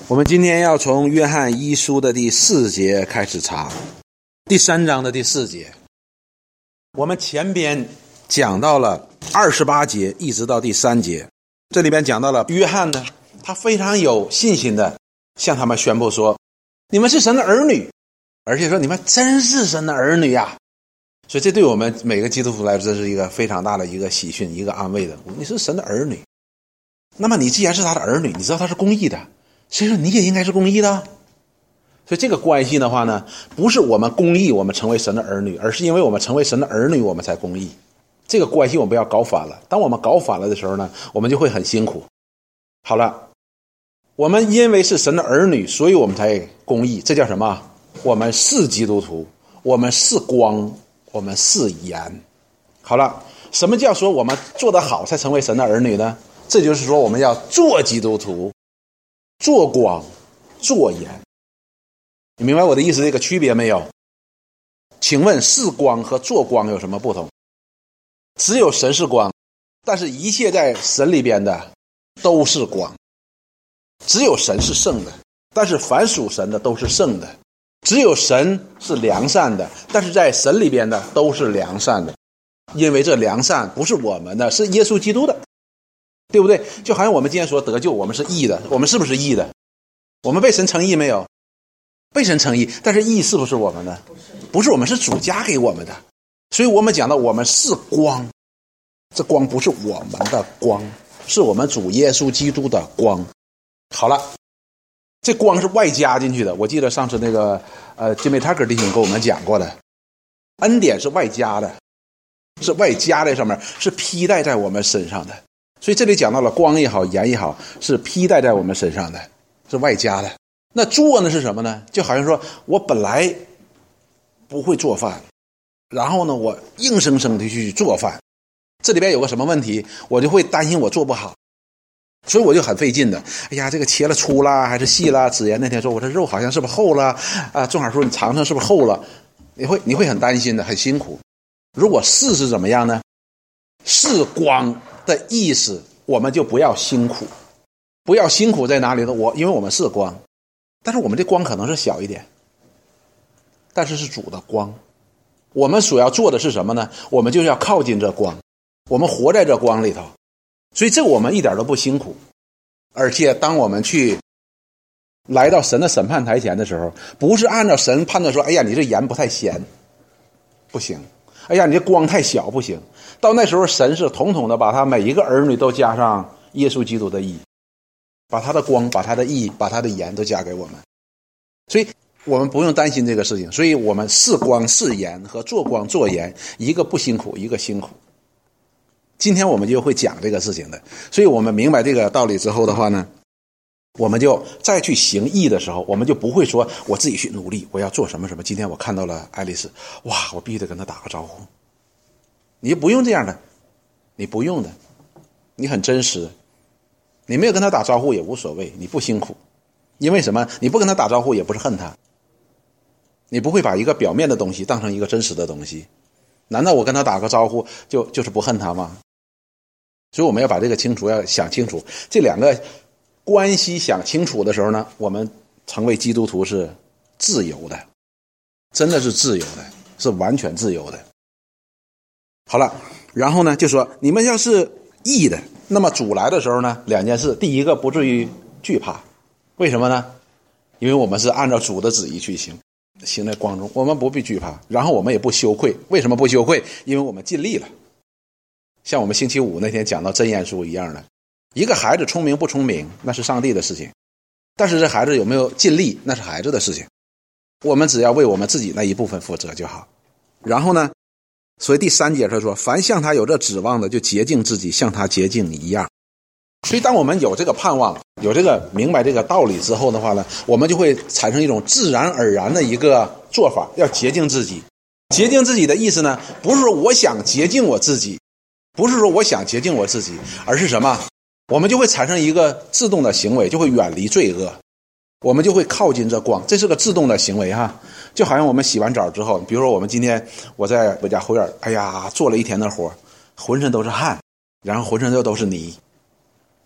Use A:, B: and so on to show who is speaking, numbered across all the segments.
A: 我们今天要从约翰一书的第4节开始查，第3章的第4节。我们前边讲到了28节一直到第3节，这里边讲到了约翰呢，他非常有信心的向他们宣布说，你们是神的儿女，而且说你们真是神的儿女呀。所以这对我们每个基督徒来说，这是一个非常大的一个喜讯，一个安慰的。你是神的儿女，那么你既然是他的儿女，你知道他是公义的，所以说你也应该是公义的。所以这个关系的话呢，不是我们公义我们成为神的儿女，而是因为我们成为神的儿女我们才公义。这个关系我们不要搞反了，当我们搞反了的时候呢，我们就会很辛苦。好了，我们因为是神的儿女，所以我们才公义，这叫什么？我们是基督徒，我们是光，我们是盐。好了，什么叫说我们做得好才成为神的儿女呢？这就是说我们要做基督徒，做光，做盐。你明白我的意思这个区别没有？请问是光和做光有什么不同？只有神是光，但是一切在神里边的都是光。只有神是圣的，但是凡属神的都是圣的。只有神是良善的，但是在神里边的都是良善的。因为这良善不是我们的，是耶稣基督的，对不对？就好像我们今天说得救，我们是义的，我们是不是义的？我们被神称义没有？被神称义，但是义是不是我们的？不是，我们是主加给我们的。所以我们讲到我们是光，这光不是我们的光，是我们主耶稣基督的光。好了，这光是外加进去的。我记得上次那个Jimmy Tucker 弟兄跟我们讲过的，恩典是外加的，是外加在上面，是披戴在我们身上的。所以这里讲到了光也好，盐也好，是披戴在我们身上的，是外加的。那做呢是什么呢？就好像说我本来不会做饭，然后呢我硬生生的去做饭，这里边有个什么问题，我就会担心我做不好，所以我就很费劲的。哎呀，这个切了粗啦还是细啦？子妍那天说我这肉好像是不是厚了啊？正好说你尝尝是不是厚了，你会很担心的，很辛苦。如果是怎么样呢？是光的意思，我们就不要辛苦。不要辛苦在哪里呢？因为我们是光，但是我们的光可能是小一点，但是是主的光。我们所要做的是什么呢？我们就是要靠近这光，我们活在这光里头，所以这个我们一点都不辛苦。而且当我们去来到神的审判台前的时候，不是按照神判断说，哎呀你这盐不太咸，不行，哎呀你这光太小，不行。到那时候神是统统的把他每一个儿女都加上耶稣基督的义，把他的光，把他的义，把他的盐都加给我们。所以我们不用担心这个事情。所以我们是光是盐和做光做盐，一个不辛苦，一个辛苦。今天我们就会讲这个事情的。所以我们明白这个道理之后的话呢，我们就再去行义的时候，我们就不会说我自己去努力，我要做什么什么。今天我看到了爱丽丝，哇，我必须得跟她打个招呼。你不用这样的，你不用的，你很真实，你没有跟他打招呼也无所谓，你不辛苦。因为什么？你不跟他打招呼也不是恨他，你不会把一个表面的东西当成一个真实的东西。难道我跟他打个招呼就是不恨他吗？所以我们要把这个清楚，要想清楚这两个关系。想清楚的时候呢，我们成为基督徒是自由的，真的是自由的，是完全自由的。好了，然后呢就说你们要是义的，那么主来的时候呢，两件事。第一个，不至于惧怕。为什么呢？因为我们是按照主的旨意去行在光中，我们不必惧怕，然后我们也不羞愧。为什么不羞愧？因为我们尽力了。像我们星期五那天讲到箴言书一样的，一个孩子聪明不聪明那是上帝的事情，但是这孩子有没有尽力那是孩子的事情，我们只要为我们自己那一部分负责就好。然后呢，所以第3节他说，凡向他有这指望的，就洁净自己，像他洁净一样。所以当我们有这个盼望，有这个明白这个道理之后的话呢，我们就会产生一种自然而然的一个做法，要洁净自己。洁净自己的意思呢，不是说我想洁净我自己，不是说我想洁净我自己，而是什么？我们就会产生一个自动的行为，就会远离罪恶，我们就会靠近这光。这是个自动的行为哈。就好像我们洗完澡之后，比如说我们今天我在我家后院，哎呀做了一天的活，浑身都是汗，然后浑身都是泥，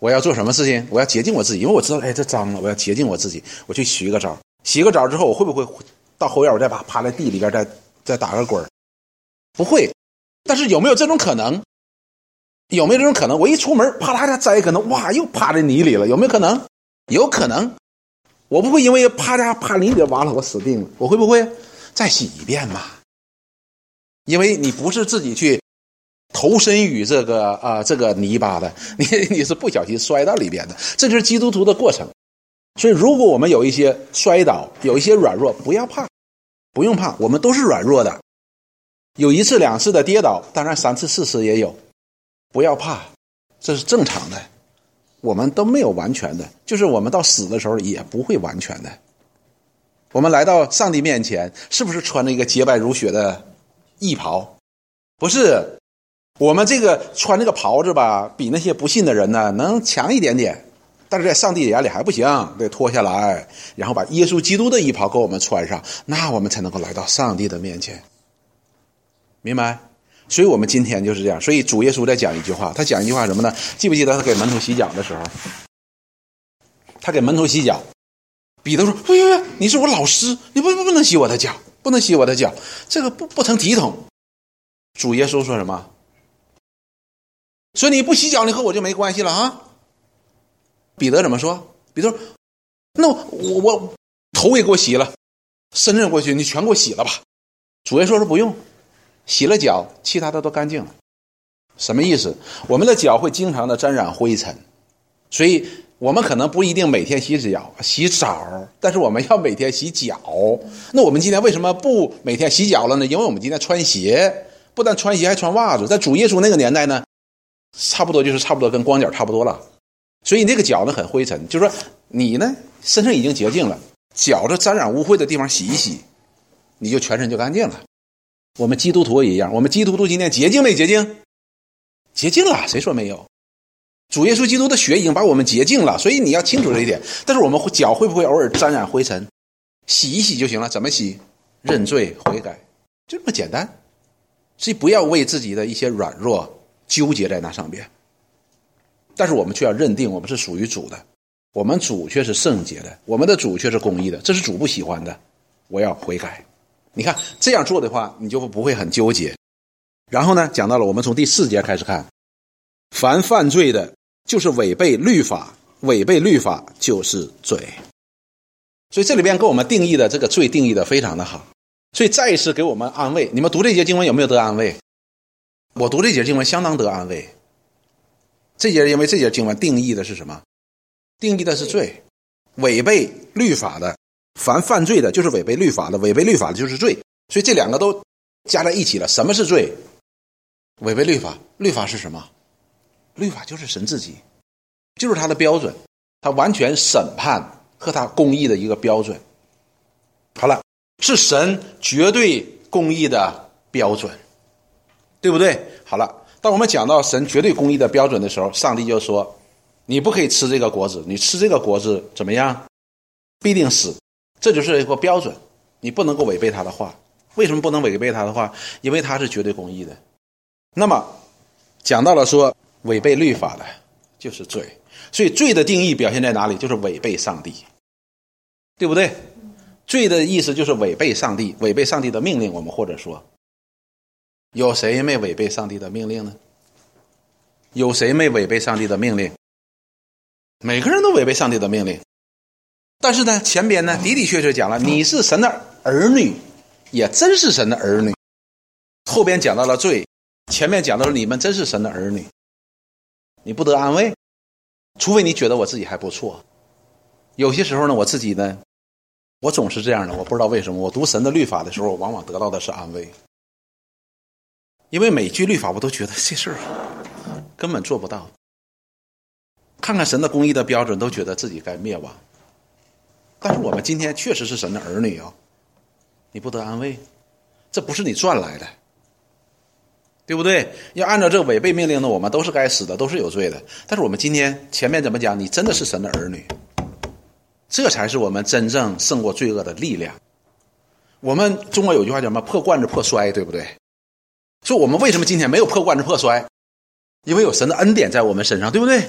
A: 我要做什么事情？我要洁净我自己，因为我知道，这脏了，我要洁净我自己，我去洗个澡。洗个澡之后，我会不会到后院我再趴在地里边再打个滚？不会。但是有没有这种可能？有没有这种可能？我一出门，啪啦一栽，可能哇又趴在泥里了，有没有可能？有可能。我不会因为趴泥里完了我死定了，我会不会再洗一遍嘛？因为你不是自己去投身于这个泥巴的，你是不小心摔到里边的，这就是基督徒的过程。所以如果我们有一些摔倒，有一些软弱，不要怕，不用怕，我们都是软弱的，有1次2次的跌倒，当然3次4次也有，不要怕，这是正常的，我们都没有完全的，就是我们到死的时候也不会完全的。我们来到上帝面前，是不是穿着一个洁白如雪的义袍？不是，我们这个穿这个袍子吧，比那些不信的人呢能强一点点，但是在上帝眼里还不行，得脱下来，然后把耶稣基督的衣袍给我们穿上，那我们才能够来到上帝的面前，明白？所以我们今天就是这样。所以主耶稣在讲一句话，他讲一句话什么呢？记不记得他给门徒洗脚的时候，他给门徒洗脚，彼得说：哎呀，你是我老师，你不能洗我的脚，不能洗我的脚，这个不成体统。主耶稣说什么？说你不洗脚，你和我就没关系了啊。彼得怎么说？彼得说：那我头也给我洗了，身子过去你全给我洗了吧。主耶稣说不用，洗了脚其他的都干净了。什么意思？我们的脚会经常的沾染灰尘，所以我们可能不一定每天洗澡，但是我们要每天洗脚。那我们今天为什么不每天洗脚了呢？因为我们今天穿鞋，不但穿鞋还穿袜子。在主耶稣那个年代呢，差不多跟光脚差不多了。所以那个脚呢很灰尘，就是说你呢身上已经洁净了，脚这沾染污秽的地方洗一洗，你就全身就干净了。我们基督徒也一样，我们基督徒今天洁净没洁净？洁净了，谁说没有？主耶稣基督的血已经把我们洁净了，所以你要清楚这一点。但是我们脚会不会偶尔沾染灰尘？洗一洗就行了。怎么洗？认罪悔改，就这么简单。所以不要为自己的一些软弱纠结在那上边，但是我们却要认定我们是属于主的，我们主却是圣洁的，我们的主却是公义的，这是主不喜欢的，我要悔改。你看这样做的话，你就不会很纠结。然后呢，讲到了我们从第4节开始看，凡犯罪的就是违背律法，违背律法就是罪。所以这里边给我们定义的这个罪定义的非常的好，所以再一次给我们安慰。你们读这节经文有没有得安慰？我读这节经文相当得安慰。因为这节经文定义的是什么？定义的是罪，违背律法的，凡犯罪的就是违背律法的，违背律法的就是罪。所以这两个都加在一起了。什么是罪？违背律法。律法是什么？律法就是神自己，就是他的标准，他完全审判和他公义的一个标准。好了，是神绝对公义的标准，对不对？好了，当我们讲到神绝对公义的标准的时候，上帝就说你不可以吃这个果子，你吃这个果子怎么样？必定死。这就是一个标准，你不能够违背他的话。为什么不能违背他的话？因为他是绝对公义的。那么讲到了说违背律法的就是罪，所以罪的定义表现在哪里？就是违背上帝，对不对？罪的意思就是违背上帝，违背上帝的命令。我们或者说有谁没违背上帝的命令呢？有谁没违背上帝的命令？每个人都违背上帝的命令。但是呢，前边呢的的确确讲了你是神的儿女，也真是神的儿女。后边讲到了罪，前面讲到了你们真是神的儿女，你不得安慰，除非你觉得我自己还不错。有些时候呢，我自己呢，我总是这样的，我不知道为什么，我读神的律法的时候，我往往得到的是安慰。因为每句律法我都觉得这事儿根本做不到，看看神的公义的标准，都觉得自己该灭亡。但是我们今天确实是神的儿女你不得安慰，这不是你赚来的，对不对？要按照这个违背命令的，我们都是该死的，都是有罪的。但是我们今天前面怎么讲？你真的是神的儿女，这才是我们真正胜过罪恶的力量。我们中国有句话叫什么？破罐子破摔，对不对？所以我们为什么今天没有破罐子破摔？因为有神的恩典在我们身上，对不对？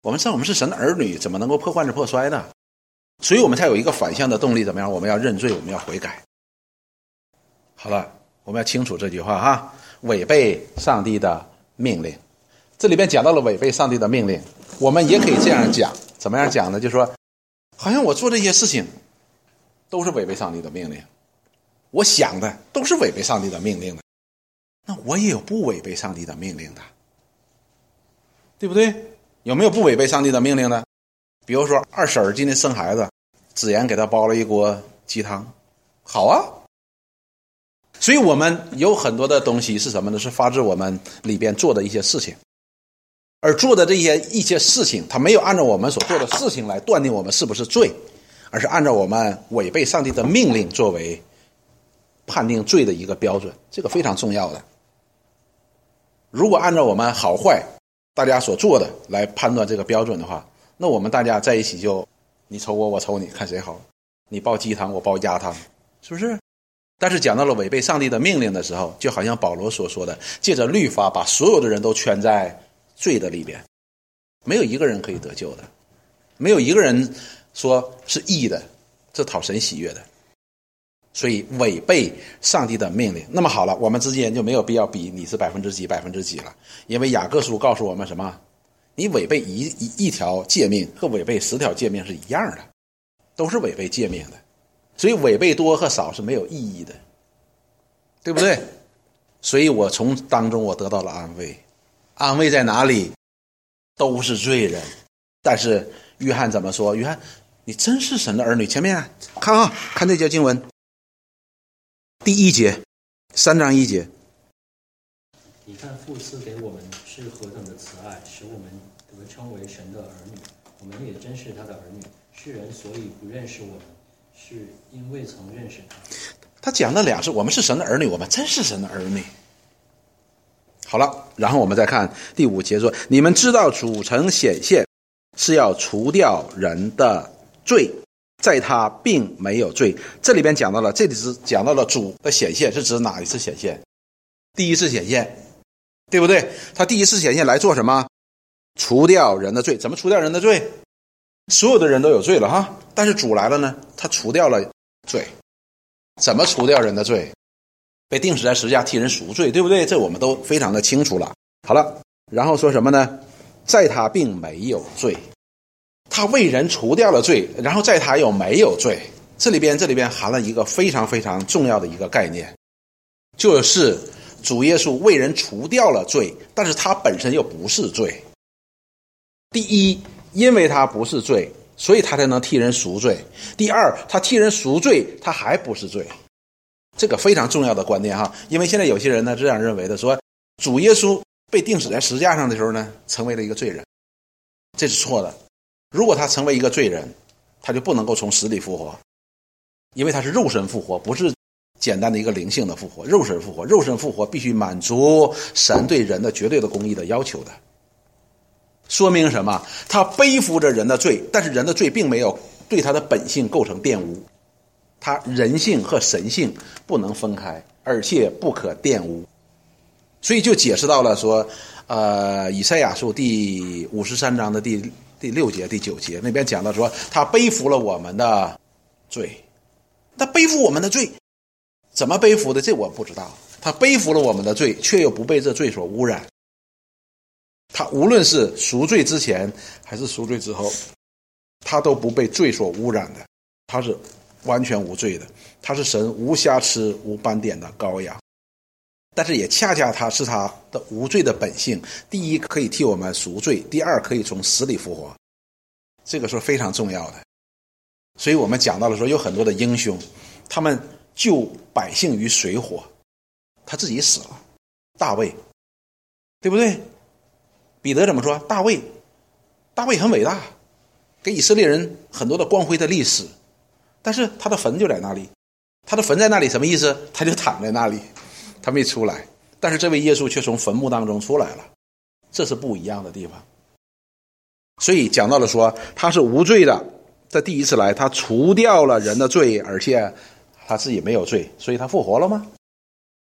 A: 我们知道我们是神的儿女，怎么能够破罐子破摔呢？所以我们才有一个反向的动力，怎么样？我们要认罪，我们要悔改。好了，我们要清楚这句话哈，违背上帝的命令。这里边讲到了违背上帝的命令，我们也可以这样讲，怎么样讲呢？就是说，好像我做这些事情都是违背上帝的命令，我想的都是违背上帝的命令的，那我也有不违背上帝的命令的，对不对？有没有不违背上帝的命令的？比如说二婶今天生孩子，子妍给她煲了一锅鸡汤，好啊。所以我们有很多的东西是什么呢？是发自我们里边做的一些事情，而做的一些事情，它没有按照我们所做的事情来断定我们是不是罪，而是按照我们违背上帝的命令作为判定罪的一个标准，这个非常重要的。如果按照我们好坏大家所做的来判断这个标准的话，那我们大家在一起就你瞅我，我瞅你，看谁好，你煲鸡汤，我煲鸭汤，是不是？但是讲到了违背上帝的命令的时候，就好像保罗所说的，借着律法把所有的人都圈在罪的里边，没有一个人可以得救的，没有一个人说是义的，这讨神喜悦的。所以违背上帝的命令。那么好了，我们之间就没有必要比你是几了，因为雅各书告诉我们什么？你违背一条诫命和违背10条诫命是一样的，都是违背诫命的。所以违背多和少是没有意义的，对不对？所以我从当中我得到了安慰。安慰在哪里？都是罪人。但是约翰怎么说？约翰，你真是神的儿女。前面看啊，看这节经文，第1节，3章1节。
B: 你看父赐给我们是何等的慈爱，使我们得称为神的儿女。我们也真是他的儿女。世人所以不认识我们，是因为曾认识他。
A: 他讲的2是我们是神的儿女，我们真是神的儿女。好了，然后我们再看第5节说，你们知道主曾显现是要除掉人的罪，在他并没有罪。这里边讲到了，这里是讲到了主的显现，是指哪一次显现？第一次显现，对不对？他第一次显现来做什么？除掉人的罪。怎么除掉人的罪？所有的人都有罪了哈，但是主来了呢，他除掉了罪。怎么除掉人的罪？被钉死在十字架替人赎罪，对不对？这我们都非常的清楚了。好了，然后说什么呢？在他并没有罪，他为人除掉了罪，然后在他又没有罪。这里边含了一个非常非常重要的一个概念，就是主耶稣为人除掉了罪，但是他本身又不是罪。第一，因为他不是罪，所以他才能替人赎罪。第二，他替人赎罪，他还不是罪。这个非常重要的观念哈，因为现在有些人呢这样认为的，说主耶稣被钉死在十字架上的时候呢，成为了一个罪人，这是错的。如果他成为一个罪人，他就不能够从死里复活，因为他是肉身复活，不是简单的一个灵性的复活。肉身复活，肉身复活必须满足神对人的绝对的公义的要求的。说明什么？他背负着人的罪，但是人的罪并没有对他的本性构成玷污，他人性和神性不能分开，而且不可玷污。所以就解释到了说，以赛亚书第53章的第6节、第9节那边讲到说，他背负了我们的罪。他背负我们的罪，怎么背负的？这我不知道。他背负了我们的罪，却又不被这罪所污染。他无论是赎罪之前还是赎罪之后，他都不被罪所污染的，他是完全无罪的，他是神无瑕疵无斑点的羔羊。但是也恰恰他是他的无罪的本性，第一可以替我们赎罪，第二可以从死里复活，这个是非常重要的。所以我们讲到了说，有很多的英雄，他们救百姓于水火，他自己死了。大卫，对不对？彼得怎么说？大卫很伟大，给以色列人很多的光辉的历史，但是他的坟就在那里。他的坟在那里什么意思？他就躺在那里，他没出来。但是这位耶稣却从坟墓当中出来了，这是不一样的地方。所以讲到了说，他是无罪的，这第一次来，他除掉了人的罪，而且他自己没有罪，所以他复活了吗？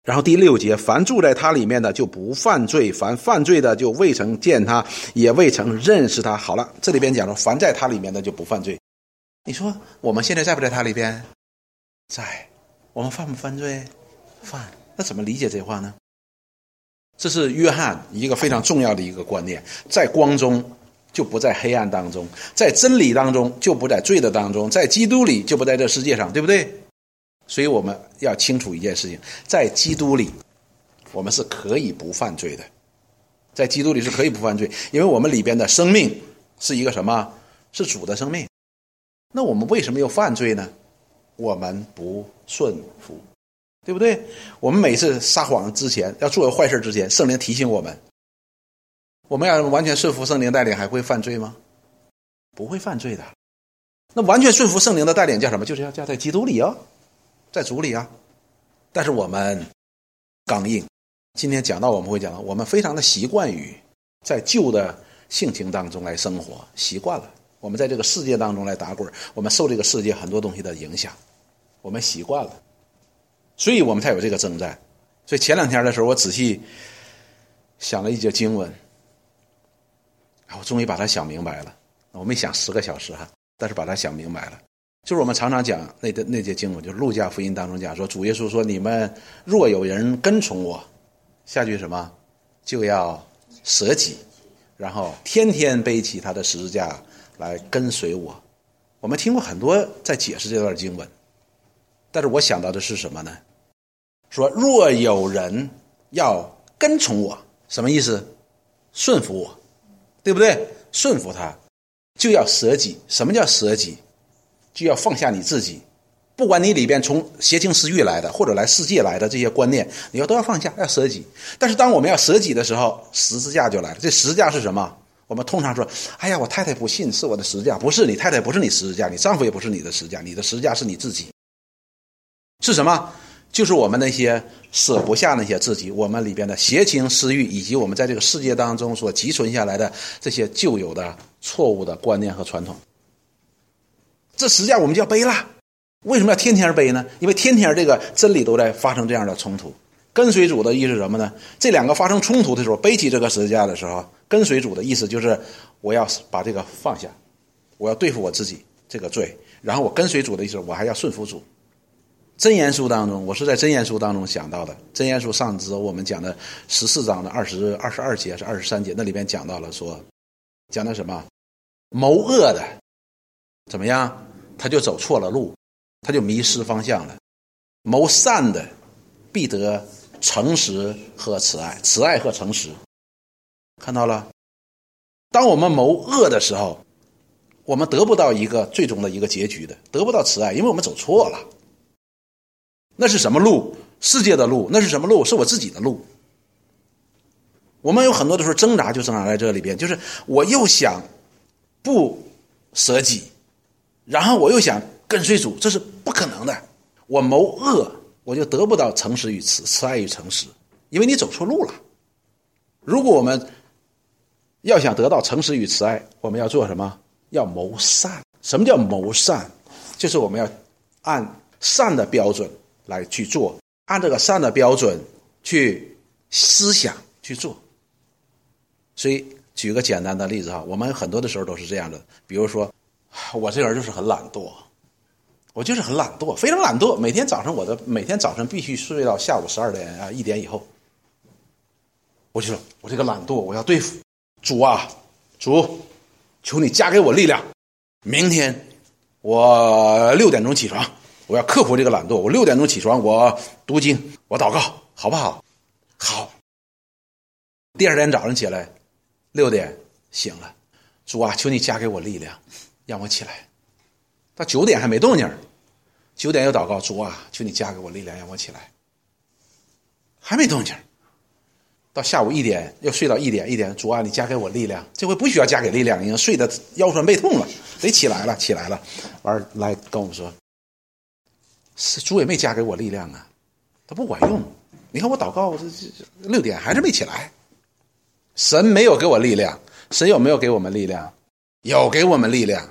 A: 然后第6节，凡住在他里面的就不犯罪，凡犯罪的就未曾见他，也未曾认识他。好了，这里边讲说凡在他里面的就不犯罪。你说我们现在在不在他里边？在。我们犯不犯罪？犯。那怎么理解这话呢？这是约翰一个非常重要的一个观念，在光中就不在黑暗当中，在真理当中就不在罪的当中，在基督里就不在这世界上，对不对？所以我们要清楚一件事情，在基督里我们是可以不犯罪的，在基督里是可以不犯罪，因为我们里边的生命是一个什么？是主的生命。那我们为什么又犯罪呢？我们不顺服，对不对？我们每次撒谎之前，要做坏事之前，圣灵提醒我们，我们要完全顺服圣灵带领还会犯罪吗？不会犯罪的。那完全顺服圣灵的带领叫什么？就是要在基督里啊，在主里啊。但是我们刚硬，今天讲到我们会讲到，我们非常的习惯于在旧的性情当中来生活，习惯了。我们在这个世界当中来打滚，我们受这个世界很多东西的影响，我们习惯了，所以我们才有这个征战。所以前2天的时候，我仔细想了一节经文，我终于把它想明白了。我没想10个小时哈，但是把它想明白了。就是我们常常讲那节经文，就是路加福音当中讲说，主耶稣说，你们若有人跟从我，下句什么？就要舍己，然后天天背起他的十字架来跟随我。我们听过很多在解释这段经文，但是我想到的是什么呢？说若有人要跟从我，什么意思？顺服我，对不对？顺服他就要舍己。什么叫舍己？就要放下你自己，不管你里边从邪情私欲来的或者来世界来的这些观念，你都要放下，要舍己。但是当我们要舍己的时候，十字架就来了。这十字架是什么？我们通常说，哎呀，我太太不信是我的十字架。不是，你太太不是你十字架，你丈夫也不是你的十字架，你的十字架是你自己。是什么？就是我们那些舍不下那些自己，我们里边的邪情私欲，以及我们在这个世界当中所积存下来的这些旧有的错误的观念和传统。这十字架我们就要背了。为什么要天天背呢？因为天天这个真理都在发生这样的冲突。跟随主的意思是什么呢？这两个发生冲突的时候，背起这个十字架的时候，跟随主的意思就是我要把这个放下，我要对付我自己这个罪，然后我跟随主的意思，我还要顺服主。箴言书当中，我是在箴言书当中想到的。箴言书上次我们讲的14章的22节是23节，那里边讲到了说，讲的什么？谋恶的怎么样？他就走错了路，他就迷失方向了。谋善的必得诚实和慈爱，慈爱和诚实。看到了？当我们谋恶的时候，我们得不到一个最终的一个结局的，得不到慈爱，因为我们走错了。那是什么路？世界的路。那是什么路？是我自己的路。我们有很多的时候挣扎，就挣扎在这里边，就是我又想不舍己，然后我又想跟随主，这是不可能的。我谋恶，我就得不到诚实与慈爱与诚实，因为你走错路了。如果我们要想得到诚实与慈爱，我们要做什么？要谋善。什么叫谋善？就是我们要按善的标准来去做，按这个善的标准去思想去做。所以举个简单的例子哈，我们很多的时候都是这样的。比如说，我这个人就是很懒惰，我就是很懒惰，非常懒惰。每天早晨必须睡到下午12点1点以后。我就说，我这个懒惰我要对付。主啊，主，求你加给我力量。明天我6点钟起床，我要克服这个懒惰。我6点钟起床，我读经，我祷告，好不好？好。第2天早上起来6点醒了，主啊，求你加给我力量，让我起来。到9点还没动静，9点又祷告，主啊，求你加给我力量，让我起来。还没动静。到下午1点又睡到1点，主啊，你加给我力量。这回不需要加给力量，已经睡得腰酸背痛了，得起来了。完来跟我们说，主也没加给我力量啊，他不管用。你看我祷告，这6点还是没起来。神没有给我力量，神有没有给我们力量？有给我们力量。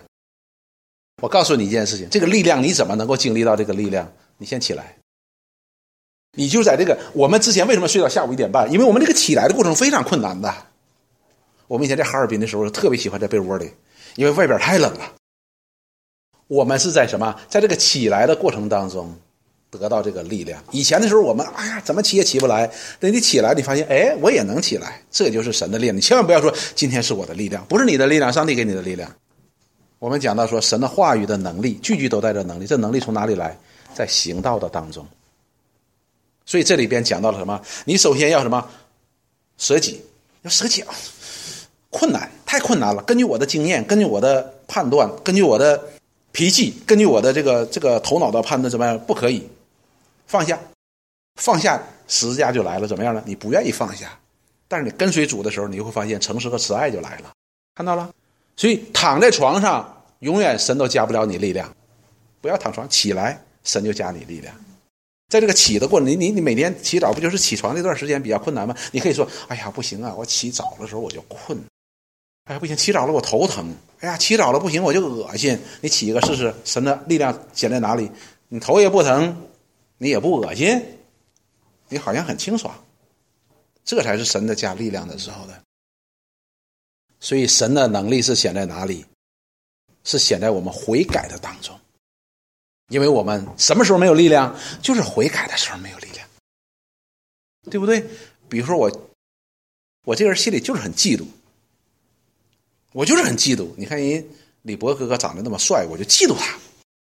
A: 我告诉你一件事情，这个力量你怎么能够经历到这个力量？你先起来。 你就在这个，我们之前为什么睡到下午1点半？因为我们这个起来的过程非常困难的。我们以前在哈尔滨的时候特别喜欢在被窝里，因为外边太冷了。我们是在什么？在这个起来的过程当中得到这个力量。以前的时候我们怎么起也起不来，等你起来你发现我也能起来，这就是神的力量。你千万不要说今天是我的力量，不是你的力量，上帝给你的力量。我们讲到说神的话语的能力，句句都带着能力，这能力从哪里来？在行道的当中。所以这里边讲到了什么？你首先要什么？舍己。要舍己困难，太困难了。根据我的经验，根据我的判断，根据我的脾气，根据我的这个头脑的判断怎么样？不可以放下，放下十字架就来了。怎么样呢？你不愿意放下，但是你跟随主的时候，你会发现诚实和慈爱就来了。看到了？所以躺在床上，永远神都加不了你力量。不要躺床，起来，神就加你力量。在这个起的过程，你每天起早不就是起床那段时间比较困难吗？你可以说，不行啊，我起早的时候我就困。不行，起早了我头疼。起早了不行，我就恶心。你起一个试试，神的力量显在哪里？你头也不疼，你也不恶心，你好像很清爽。这才是神的加力量的时候的。所以神的能力是显在哪里？是显在我们悔改的当中。因为我们什么时候没有力量？就是悔改的时候没有力量，对不对？比如说我这个人心里就是很嫉妒，我就是很嫉妒。你看人李博哥哥长得那么帅，我就嫉妒他。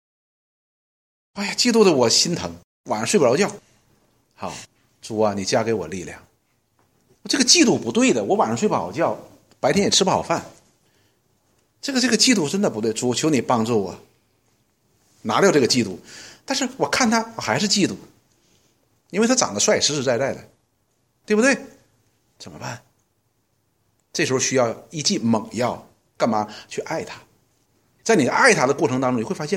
A: 嫉妒的我心疼，晚上睡不着觉。好，主啊，你加给我力量。这个嫉妒不对的，我晚上睡不好觉，白天也吃不好饭。这个嫉妒真的不对，主求你帮助我。拿掉这个嫉妒，但是我看他我还是嫉妒，因为他长得帅，实实在在的，对不对？怎么办？这时候需要一剂猛药，干嘛？去爱他。在你爱他的过程当中，你会发现，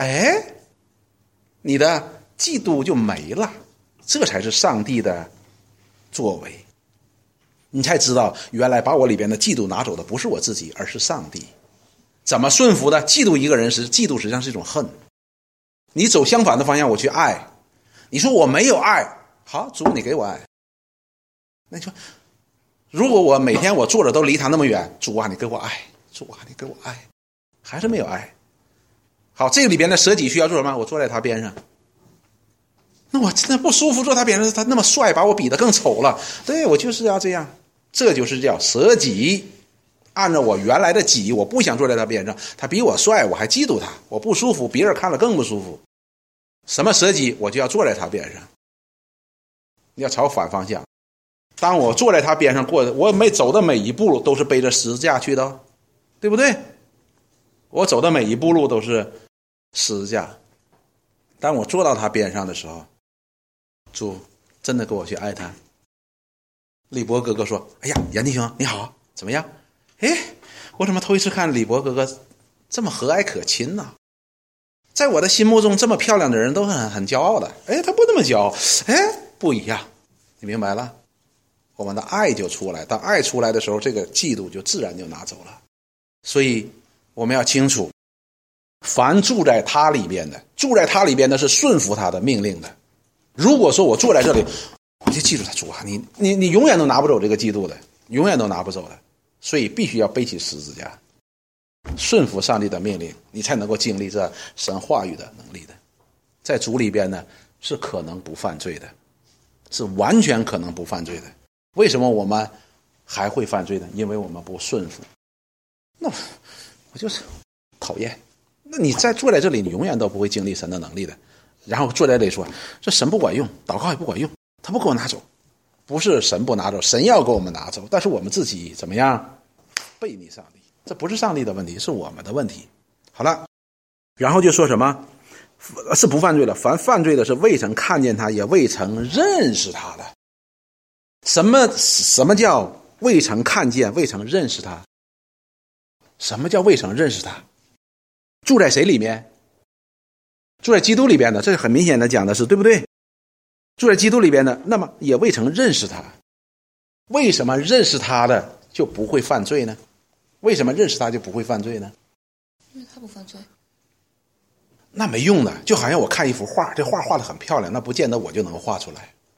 A: 你的嫉妒就没了，这才是上帝的作为。你才知道，原来把我里边的嫉妒拿走的不是我自己，而是上帝。怎么顺服的？嫉妒一个人时，嫉妒实际上是一种恨。你走相反的方向，我去爱。你说我没有爱，好，主你给我爱。那你说，如果我每天我坐着都离他那么远，主啊你给我爱，主啊你给我爱，还是没有爱。好，这个里边的舍己需要做什么？我坐在他边上，那我真的不舒服，坐他边上，他那么帅，把我比得更丑了。对，我就是要这样，这就是叫舍己。按照我原来的己，我不想坐在他边上，他比我帅，我还嫉妒他，我不舒服，别人看了更不舒服。什么舍己？我就要坐在他边上。你要朝反方向。当我坐在他边上过的，我走的每一步路都是背着十字架去的，对不对？我走的每一步路都是十字架。当我坐到他边上的时候，主真的给我去爱他。李博哥哥说：“严弟兄你好，怎么样？我怎么头一次看李博哥哥这么和蔼可亲呢？在我的心目中，这么漂亮的人都很骄傲的。他不那么骄傲，不一样。你明白了？我们的爱就出来。当爱出来的时候，这个嫉妒就自然就拿走了。所以我们要清楚，凡住在他里边的是顺服他的命令的。如果说我坐在这里，我就记住他，主啊，你永远都拿不走这个嫉妒的，永远都拿不走的。所以必须要背起十字架，顺服上帝的命令，你才能够经历这神话语的能力的。在主里边呢，是可能不犯罪的，是完全可能不犯罪的。为什么我们还会犯罪呢？因为我们不顺服。那我就是讨厌。那你坐在这里，你永远都不会经历神的能力的。然后坐在这里说，这神不管用，祷告也不管用，他不给我拿走。不是神不拿走，神要给我们拿走，但是我们自己怎么样背逆上帝，这不是上帝的问题，是我们的问题。好了，然后就说什么是不犯罪的，凡犯罪的是未曾看见他，也未曾认识他的。什么叫未曾看见，未曾认识他？什么叫未曾认识他？住在谁里面？住在基督里边的，这很明显的讲的是，对不对？住在基督里边的，那么也未曾认识他。为什么认识他的就不会犯罪呢？为什么认识他就不会犯罪呢？
C: 因为他不犯罪。
A: 那没用的，就好像我看一幅画，这画画得很漂亮，那不见得我就能够画出来。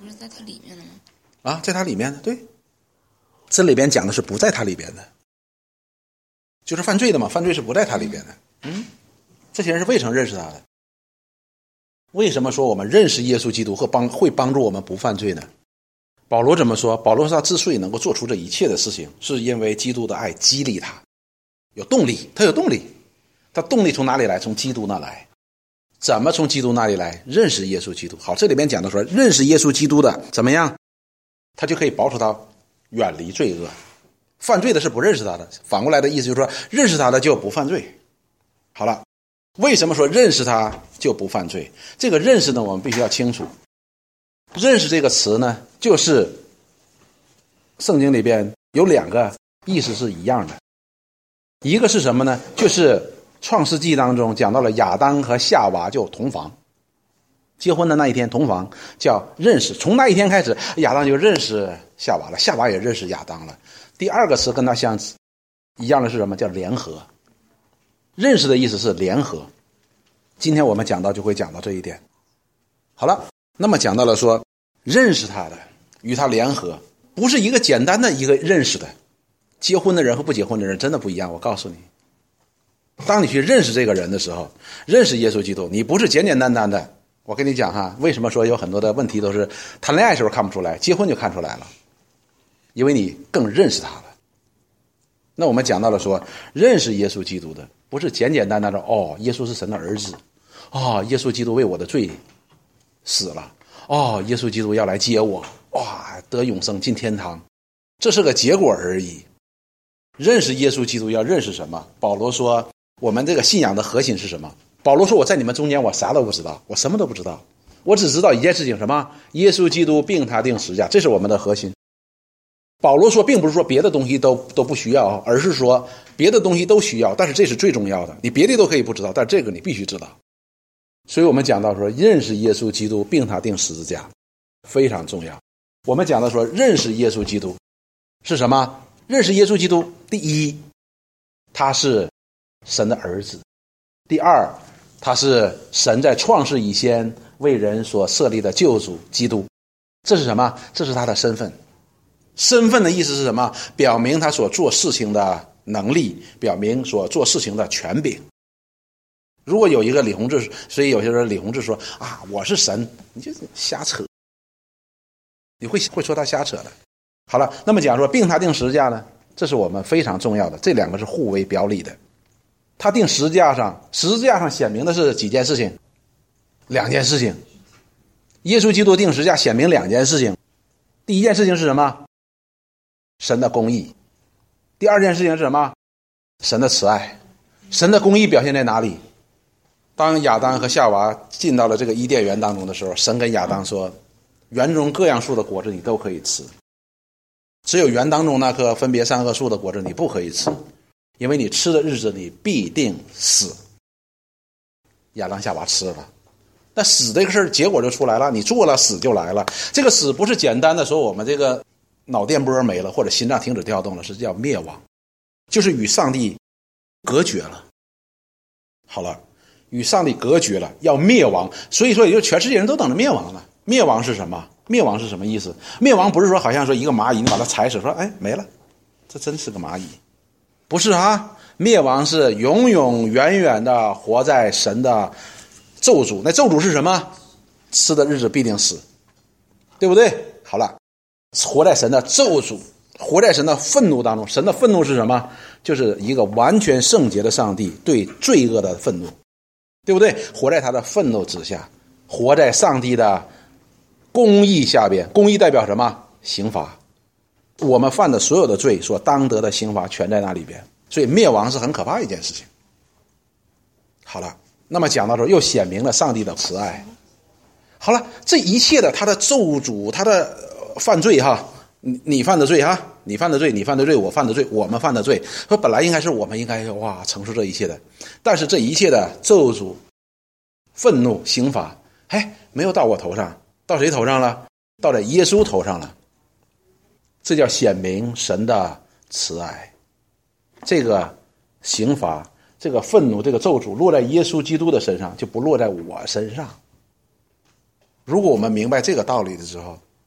C: 不是在它里面的吗？
A: 啊，在它里面的，对，这里边讲的是不在它里边的，就是犯罪的嘛，犯罪是不在它里边的。这些人是未曾认识他的。为什么说我们认识耶稣基督会帮助我们不犯罪呢？保罗怎么说？保罗说他之所以能够做出这一切的事情，是因为基督的爱激励他，有动力，他有动力。他动力从哪里来？从基督那来。怎么从基督那里来？认识耶稣基督。好，这里面讲的说，认识耶稣基督的怎么样？他就可以保守他远离罪恶。犯罪的是不认识他的，反过来的意思就是说，认识他的就不犯罪。好了，为什么说认识他就不犯罪？这个认识呢，我们必须要清楚。认识这个词呢，就是圣经里边有两个意思是一样的。一个是什么呢？就是创世纪当中讲到了亚当和夏娃就同房，结婚的那一天同房叫认识。从那一天开始，亚当就认识夏娃了，夏娃也认识亚当了。第二个词跟他相一样的是什么？叫联合。认识的意思是联合。今天我们讲到就会讲到这一点。好了，那么讲到了说认识他的与他联合，不是一个简单的一个认识的。结婚的人和不结婚的人真的不一样，我告诉你。当你去认识这个人的时候，认识耶稣基督，你不是简简单单的。我跟你讲哈，为什么说有很多的问题都是谈恋爱时候看不出来，结婚就看出来了？因为你更认识他了。那我们讲到了说，认识耶稣基督的不是简简单单的耶稣是神的儿子，耶稣基督为我的罪死了，耶稣基督要来接我，得永生进天堂，这是个结果而已。认识耶稣基督要认识什么？保罗说我们这个信仰的核心是什么？保罗说我在你们中间我啥都不知道，我什么都不知道，我只知道一件事情，什么？耶稣基督并他定十字架，这是我们的核心。保罗说并不是说别的东西都不需要，而是说别的东西都需要，但是这是最重要的。你别的都可以不知道，但这个你必须知道。所以我们讲到说认识耶稣基督并他定十字架非常重要。我们讲到说认识耶稣基督是什么？认识耶稣基督，第一，他是神的儿子；第二，他是神在创世以前为人所设立的救主基督。这是什么？这是他的身份。身份的意思是什么？表明他所做事情的能力，表明所做事情的权柄。如果有一个李洪志，所以有些人李洪志说我是神，你就瞎扯，你会说他瞎扯的。好了，那么讲说并他定十字架呢，这是我们非常重要的，这两个是互为表里的。他定十字架上显明的是几件事情？两件事情。耶稣基督定十字架显明两件事情。第一件事情是什么？神的公义。第二件事情是什么？神的慈爱。神的公义表现在哪里？当亚当和夏娃进到了这个伊甸园当中的时候，神跟亚当说，园中各样树的果子你都可以吃，只有园当中那棵分别善恶树的果子你不可以吃，因为你吃的日子你必定死。亚当夏娃吃了，那死这个事儿结果就出来了，你做了死就来了。这个死不是简单的说我们这个脑电波没了或者心脏停止跳动了，是叫灭亡，就是与上帝隔绝了。好了，与上帝隔绝了，要灭亡。所以说也就全世界人都等着灭亡了。灭亡是什么？灭亡是什么意思？灭亡不是说好像说一个蚂蚁你把它踩死，说没了，这真是个蚂蚁，不是啊。灭亡是永永远远的活在神的咒诅。那咒诅是什么？吃的日子必定死，对不对？好了，活在神的咒诅，活在神的愤怒当中。神的愤怒是什么？就是一个完全圣洁的上帝对罪恶的愤怒，对不对？活在他的愤怒之下，活在上帝的公义下边。公义代表什么？刑罚。我们犯的所有的罪所当得的刑罚全在那里边。所以灭亡是很可怕一件事情。好了，那么讲到这儿又显明了上帝的慈爱。好了，这一切的他的咒诅，他的犯罪你犯的罪你犯的罪，你犯的罪，我犯的罪，我们犯的罪，说本来应该是我们应该承受这一切的，但是这一切的咒诅、愤怒、刑罚没有到我头上，到谁头上了？到了耶稣头上了。这叫显明神的慈爱。这个刑罚、这个愤怒、这个咒诅落在耶稣基督的身上，就不落在我身上。如果我们明白这个道理的时候，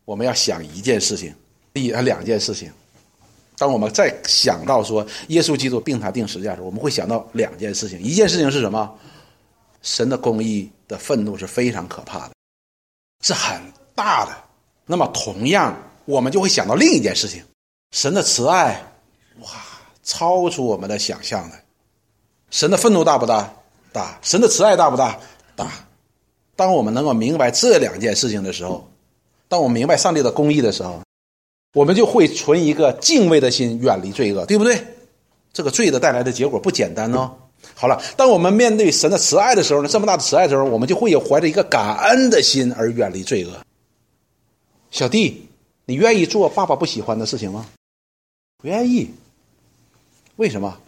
A: 我们要想一件事情，两件事情。当我们再想到说耶稣基督并他定十字架的时候，我们会想到两件事情。一件事情是什么？神的公义的愤怒是非常可怕的，是很大的。那么同样我们就会想到另一件事情，神的慈爱，哇，超出我们的想象的。神的愤怒大不大？大。神的慈爱大不大？大。当我们能够明白这两件事情的时候，当我们明白上帝的公义的时候，我们就会存一个敬畏的心，远离罪恶，对不对？这个罪的带来的结果不简单哦。好了，当我们面对神的慈爱的时候呢，这么大的慈爱的时候，我们就会有怀着一个感恩的心而远离罪恶。小弟，你愿意做爸爸不喜欢的事情吗？不愿意。为什么？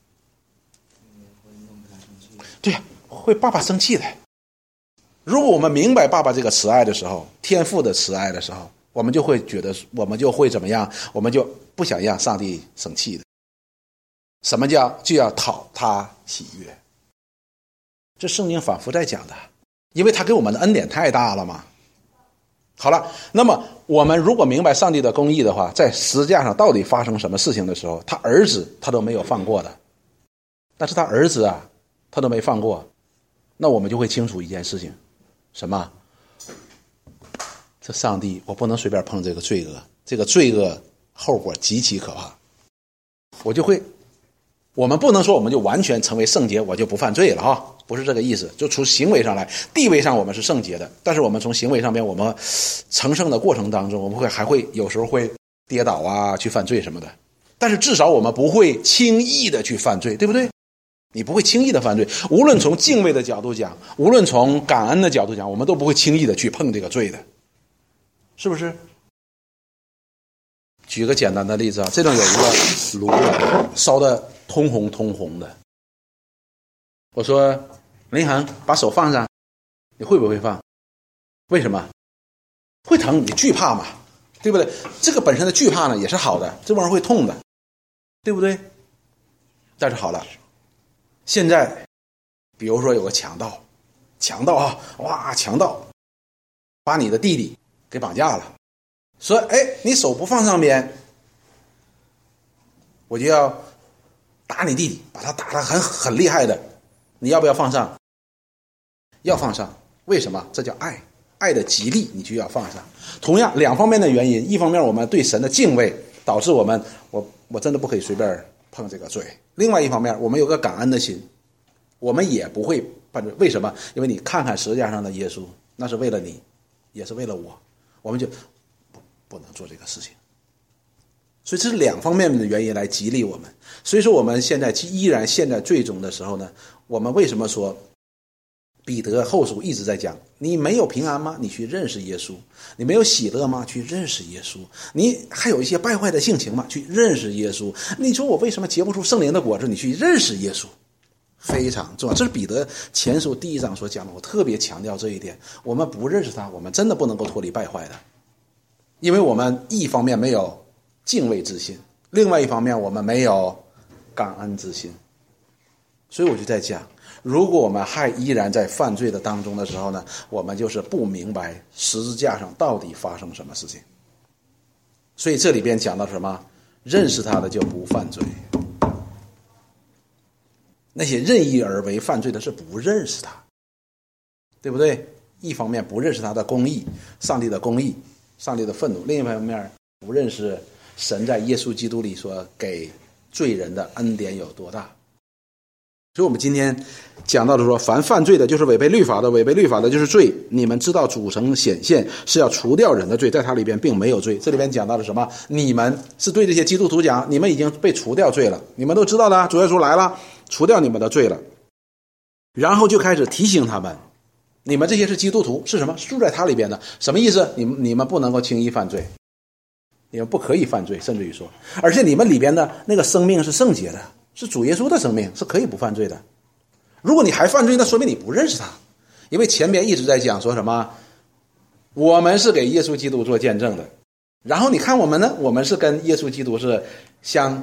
A: 对呀，会爸爸生气的。如果我们明白爸爸这个慈爱的时候，天父的慈爱的时候，我们就会觉得，我们就会怎么样？我们就不想让上帝生气的。什么叫就要讨他喜悦？这圣经反复在讲的，因为他给我们的恩典太大了嘛。好了，那么我们如果明白上帝的公义的话，在十字架上到底发生什么事情的时候，他儿子他都没有放过的，但是他儿子啊，他都没放过，那我们就会清楚一件事情，什么？这上帝，我不能随便碰这个罪恶，这个罪恶后果极其可怕。我们不能说我们就完全成为圣洁，我就不犯罪了哈，不是这个意思。就从行为上来，地位上我们是圣洁的，但是我们从行为上面，我们成圣的过程当中，我们还会有时候会跌倒啊，去犯罪什么的。但是至少我们不会轻易的去犯罪，对不对？你不会轻易的犯罪，无论从敬畏的角度讲，无论从感恩的角度讲，我们都不会轻易的去碰这个罪的，是不是？举个简单的例子啊，这种有一个炉啊，烧得通红的。我说林恒，把手放上，你会不会放？为什么？会疼，你惧怕嘛，对不对？这个本身的惧怕呢也是好的，这玩意儿会痛的，对不对？但是好了，现在比如说有个强盗啊，哇，强盗把你的弟弟给绑架了，说哎，你手不放上边，我就要打你弟弟，把他打得很厉害的，你要不要放上？要放上。为什么？这叫爱，爱的极力，你就要放上。同样两方面的原因，一方面我们对神的敬畏导致我们我真的不可以随便碰这个罪，另外一方面我们有个感恩的心，我们也不会犯罪。为什么？因为你看看十字架上的耶稣，那是为了你，也是为了我，我们就不能做这个事情。所以这是两方面的原因来激励我们。所以说我们现在依然陷在罪中的时候呢，我们为什么说彼得后书一直在讲，你没有平安吗？你去认识耶稣。你没有喜乐吗？去认识耶稣。你还有一些败坏的性情吗？去认识耶稣。你说我为什么结不出圣灵的果子？你去认识耶稣。非常重要，这是彼得前书第1章所讲的，我特别强调这一点。我们不认识他，我们真的不能够脱离败坏的，因为我们一方面没有敬畏之心，另外一方面我们没有感恩之心。所以我就在讲，如果我们还依然在犯罪的当中的时候呢，我们就是不明白十字架上到底发生什么事情。所以这里边讲到什么？认识他的就不犯罪。那些任意而为犯罪的是不认识他，对不对？一方面不认识他的公义，上帝的公义，上帝的愤怒；另一方面不认识神在耶稣基督里所给罪人的恩典有多大。所以我们今天讲到的说，凡犯罪的就是违背律法的，违背律法的就是罪。你们知道主曾显现是要除掉人的罪，在他里边并没有罪。这里边讲到了什么？你们是对这些基督徒讲，你们已经被除掉罪了，你们都知道了，主耶稣来了，除掉你们的罪了。然后就开始提醒他们，你们这些是基督徒，是什么？住在他里边的。什么意思？你们不能够轻易犯罪，你们不可以犯罪，甚至于说，而且你们里边的那个生命是圣洁的，是主耶稣的生命，是可以不犯罪的。如果你还犯罪，那说明你不认识他。因为前边一直在讲说什么，我们是给耶稣基督做见证的。然后你看我们呢，我们是跟耶稣基督是相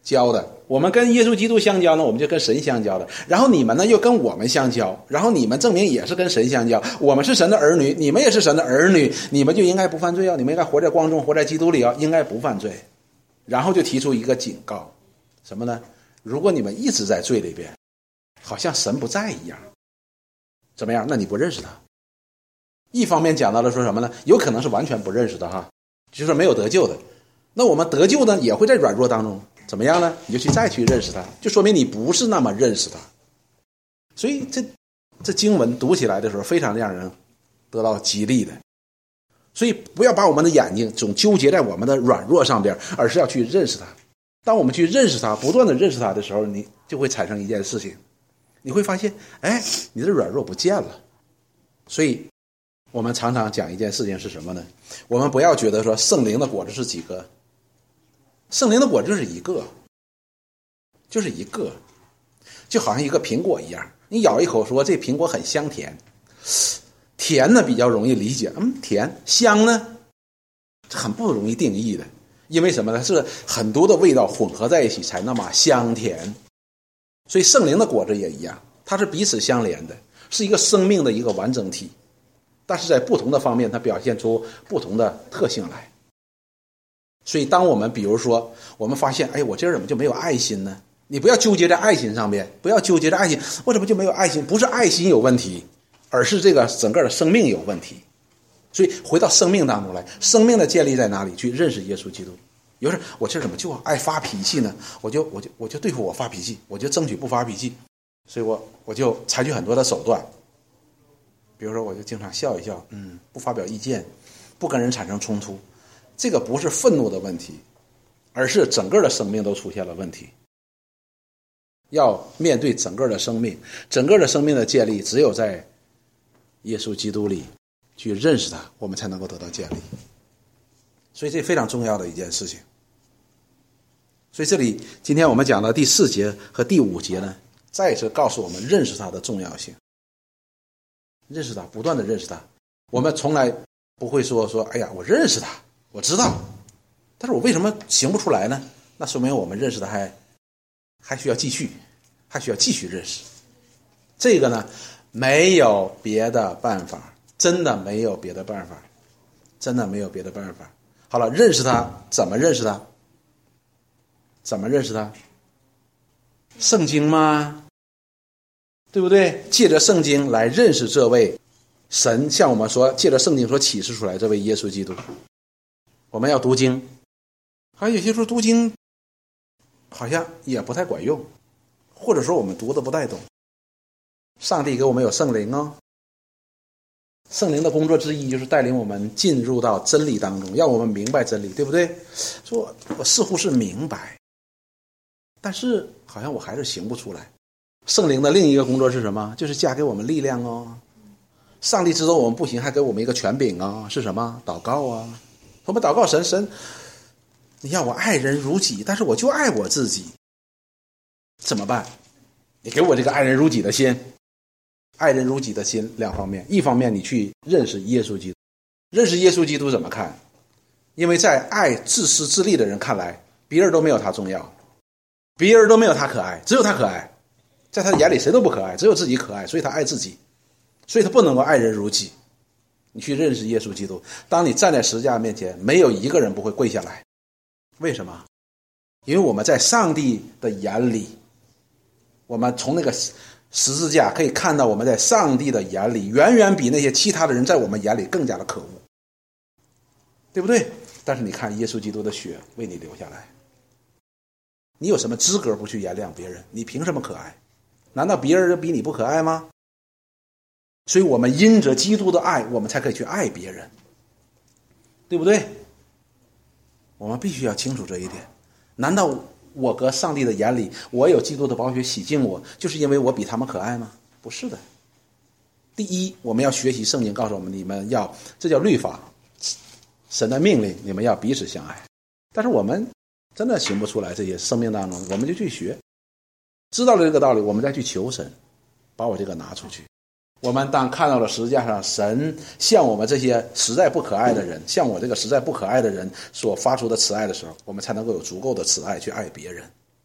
A: 交的。我们跟耶稣基督相交呢，我们就跟神相交的。然后你们呢又跟我们相交，然后你们证明也是跟神相交。我们是神的儿女，你们也是神的儿女，你们就应该不犯罪啊！你们应该活在光中，活在基督里啊，应该不犯罪。然后就提出一个警告，什么呢？如果你们一直在罪里边，好像神不在一样，怎么样？那你不认识他。一方面讲到了说什么呢？有可能是完全不认识的哈，就是没有得救的。那我们得救呢，也会在软弱当中，怎么样呢？你就再去认识他，就说明你不是那么认识他。所以这经文读起来的时候，非常让人得到激励的。所以不要把我们的眼睛总纠结在我们的软弱上边，而是要去认识他。当我们去认识他，不断的认识他的时候，你就会产生一件事情，你会发现，哎，你的软弱不见了。所以我们常常讲一件事情是什么呢？我们不要觉得说圣灵的果子是几个，圣灵的果子就是一个，就是一个，就好像一个苹果一样，你咬一口说这苹果很香甜，甜呢比较容易理解，甜，香呢很不容易定义的，因为什么呢？是很多的味道混合在一起才那么香甜。所以圣灵的果子也一样，它是彼此相连的，是一个生命的一个完整体，但是在不同的方面它表现出不同的特性来。所以当我们比如说我们发现，哎，我这人怎么就没有爱心呢？你不要纠结在爱心上面，不要纠结在爱心，为什么就没有爱心？不是爱心有问题，而是这个整个的生命有问题。所以回到生命当中来，生命的建立在哪里？去认识耶稣基督。有时我这怎么就爱发脾气呢？我就对付我发脾气，我就争取不发脾气，所以我就采取很多的手段。比如说我就经常笑一笑，不发表意见，不跟人产生冲突。这个不是愤怒的问题，而是整个的生命都出现了问题。要面对整个的生命，整个的生命的建立只有在耶稣基督里去认识他，我们才能够得到建立。所以这非常重要的一件事情。所以这里今天我们讲的第4节和第5节呢，再一次告诉我们认识他的重要性。认识他，不断的认识他。我们从来不会说哎呀，我认识他，我知道，但是我为什么行不出来呢？那说明我们认识他还需要继续，还需要继续认识。这个呢，没有别的办法，真的没有别的办法，真的没有别的办法。好了，认识他，怎么认识他？怎么认识他？圣经吗？对不对？借着圣经来认识这位神，像我们说借着圣经所启示出来这位耶稣基督。我们要读经，还有些时候读经好像也不太管用，或者说我们读的不太懂。上帝给我们有圣灵哦，圣灵的工作之一就是带领我们进入到真理当中，让我们明白真理，对不对？说我似乎是明白，但是好像我还是行不出来。圣灵的另一个工作是什么？就是加给我们力量哦。上帝知道我们不行，还给我们一个权柄啊，是什么？祷告啊。我们祷告神，你要我爱人如己，但是我就爱我自己，怎么办？你给我这个爱人如己的心。爱人如己的心两方面，一方面你去认识耶稣基督。认识耶稣基督怎么看？因为在爱自私自利的人看来，别人都没有他重要，别人都没有他可爱，只有他可爱。在他眼里谁都不可爱，只有自己可爱，所以他爱自己，所以他不能够爱人如己。你去认识耶稣基督，当你站在十字架面前，没有一个人不会跪下来。为什么？因为我们在上帝的眼里，我们从那个十字架可以看到，我们在上帝的眼里远远比那些其他的人在我们眼里更加的可恶，对不对？但是你看耶稣基督的血为你流下来，你有什么资格不去原谅别人？你凭什么可爱？难道别人比你不可爱吗？所以我们因着基督的爱，我们才可以去爱别人，对不对？我们必须要清楚这一点。难道我搁上帝的眼里，我有基督的宝血洗净我，就是因为我比他们可爱吗？不是的。第一，我们要学习圣经告诉我们，你们要，这叫律法，神的命令，你们要彼此相爱。但是我们真的行不出来，这些生命当中，我们就去学，知道了这个道理，我们再去求神把我这个拿出去。我们当看到了十字架上神向我们这些实在不可爱的人，向我这个实在不可爱的人所发出的慈爱的时候，我们才能够有足够的慈爱去爱别人。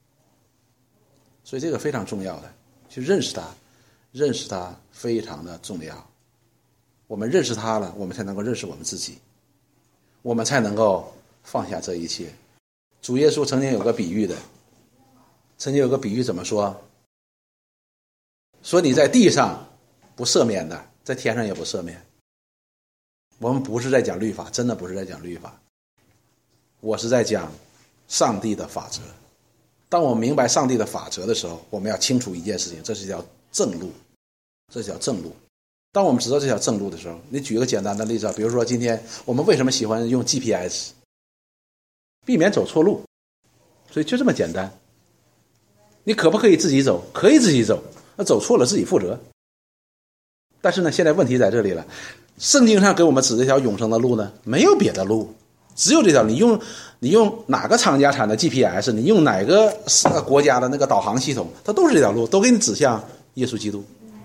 A: 所以这个非常重要的，去认识他，认识他非常的重要。我们认识他了，我们才能够认识我们自己，我们才能够放下这一切。主耶稣曾经有个比喻怎么说？说你在地上不赦免的，在天上也不赦免。我们不是在讲律法，真的不是在讲律法，我是在讲上帝的法则。当我们明白上帝的法则的时候，我们要清楚一件事情，这是一条正路，这是条正路。当我们知道这条正路的时候，你举一个简单的例子，比如说今天我们为什么喜欢用 GPS？ 避免走错路，所以就这么简单。你可不可以自己走？可以自己走，那走错了自己负责。但是呢，现在问题在这里了，圣经上给我们指这条永生的路呢，没有别的路，只有这条。你用哪个厂家产的 GPS， 你用哪个国家的那个导航系统，它都是这条路，都给你指向耶稣基督。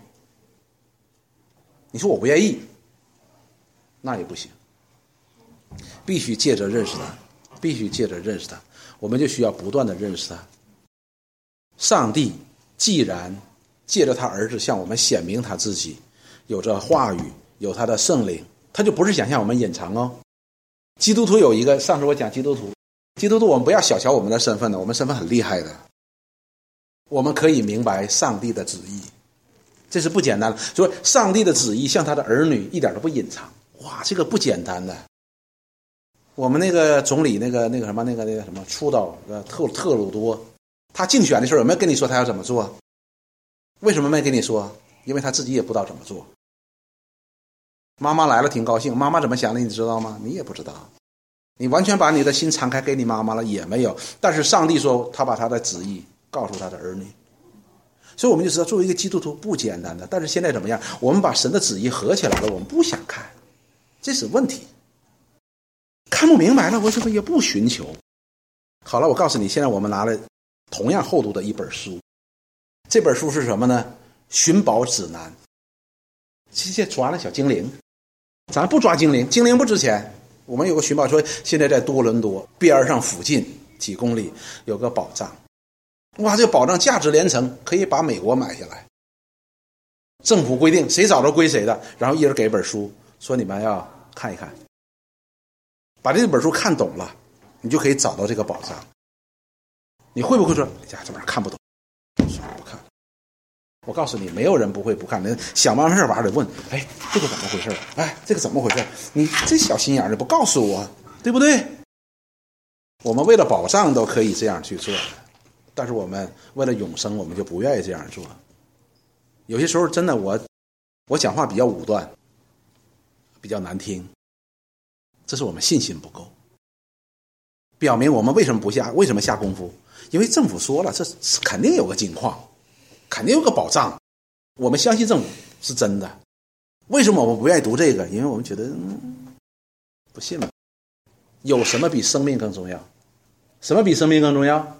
A: 你说我不愿意，那也不行，必须借着认识他，必须借着认识他，我们就需要不断的认识他。上帝既然借着他儿子向我们显明他自己，有着话语，有他的圣灵，他就不是想向我们隐藏哦。基督徒有一个，上次我讲基督徒我们不要小瞧我们的身份的，我们身份很厉害的，我们可以明白上帝的旨意，这是不简单的。所以上帝的旨意向他的儿女一点都不隐藏，哇，这个不简单的。我们那个总理那个什么出岛特鲁多，他竞选的时候有没有跟你说他要怎么做？为什么没跟你说？因为他自己也不知道怎么做。妈妈来了挺高兴，妈妈怎么想的你知道吗？你也不知道，你完全把你的心敞开给你妈妈了也没有。但是上帝说他把他的旨意告诉他的儿女，所以我们就知道作为一个基督徒不简单的。但是现在怎么样？我们把神的旨意合起来了，我们不想看，这是问题。看不明白了，为什么也不寻求？好了，我告诉你，现在我们拿了同样厚度的一本书，这本书是什么呢？寻宝指南。这些抓了小精灵，咱不抓精灵，精灵不值钱。我们有个寻宝说，现在在多伦多边上附近几公里有个宝藏，哇，这个宝藏价值连城，可以把美国买下来。政府规定谁找着归谁的，然后一人给一本书，说你们要看一看，把这本书看懂了，你就可以找到这个宝藏。你会不会说，哎呀，这玩意儿看不懂，不看？我告诉你，没有人不会不看，想办法得问，哎，这个怎么回事？哎，这个怎么回事？你这小心眼的不告诉我，对不对？我们为了宝藏都可以这样去做，但是我们为了永生，我们就不愿意这样做。有些时候真的，我讲话比较武断，比较难听，这是我们信心不够，表明我们为什么下功夫？因为政府说了，这肯定有个金矿，肯定有个宝藏，我们相信政府是真的。为什么我们不愿意读这个？因为我们觉得不信了。有什么比生命更重要？什么比生命更重要？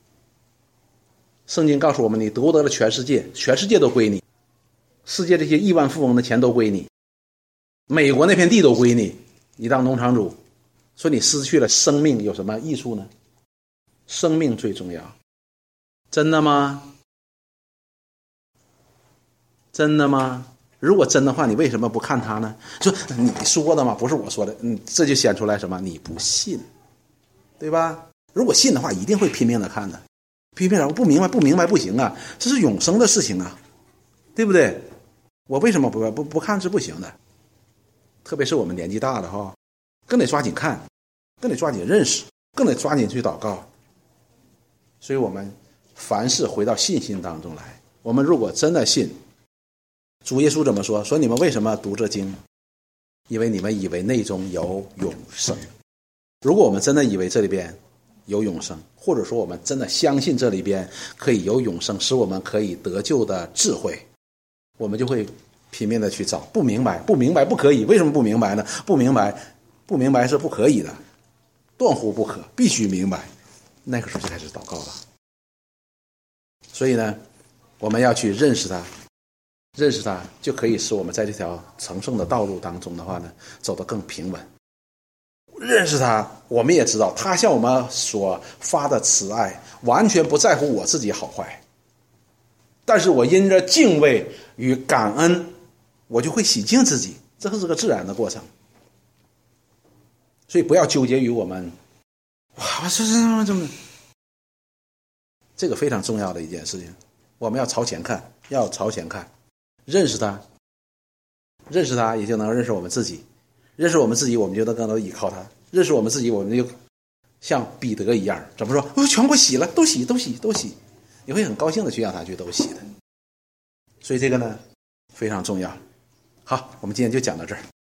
A: 圣经告诉我们，你夺得了全世界，全世界都归你，世界这些亿万富翁的钱都归你，美国那片地都归你，你当农场主，说你失去了生命有什么益处呢？生命最重要。真的吗？真的吗？如果真的话，你为什么不看他呢？说你说的吗？不是我说的，这就显出来什么？你不信，对吧？如果信的话，一定会拼命的看的。拼命的，我不明白不行啊，这是永生的事情啊，对不对？我为什么不看是不行的？特别是我们年纪大了哈，更得抓紧看，更得抓紧认识，更得抓紧去祷告。所以我们凡事回到信心当中来。我们如果真的信，主耶稣怎么说？说你们为什么读这经？因为你们以为内中有永生。如果我们真的以为这里边有永生，或者说我们真的相信这里边可以有永生，使我们可以得救的智慧，我们就会拼命的去找。不明白不可以。为什么不明白呢？不明白是不可以的，断乎不可，必须明白。那个时候就开始祷告了。所以呢，我们要去认识他，认识他就可以使我们在这条成圣的道路当中的话呢，走得更平稳。认识他，我们也知道他向我们所发的慈爱完全不在乎我自己好坏， 但是我因着敬畏与感恩，我就会洗净自己，这是个自然的过程。所以不要纠结于我们，哇，这个非常重要的一件事情，我们要朝前看，要朝前看，认识他，认识他也就能认识我们自己，认识我们自己，我们就能更多依靠他，认识我们自己，我们就像彼得一样，怎么说？全部洗了，都洗，你会很高兴的去让他去都洗的。所以这个呢非常重要。好，我们今天就讲到这儿。